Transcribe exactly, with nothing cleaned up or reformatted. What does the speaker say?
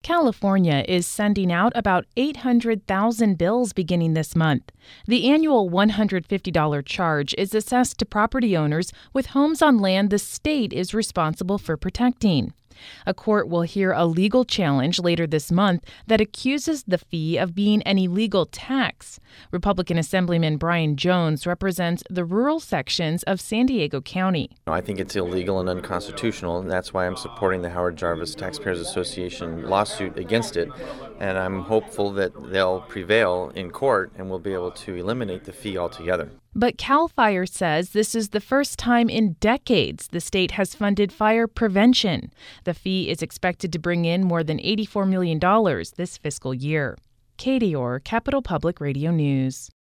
California is sending out about eight hundred thousand bills beginning this month. The annual one hundred fifty dollars charge is assessed to property owners with homes on land the state is responsible for protecting. A court will hear a legal challenge later this month that accuses the fee of being an illegal tax. Republican Assemblyman Brian Jones represents the rural sections of San Diego County. I think it's illegal and unconstitutional, and that's why I'm supporting the Howard Jarvis Taxpayers Association lawsuit against it. And I'm hopeful that they'll prevail in court and we'll be able to eliminate the fee altogether. But CAL FIRE says this is the first time in decades the state has funded fire prevention. The fee is expected to bring in more than eighty-four million dollars this fiscal year. Katie Orr, Capital Public Radio News.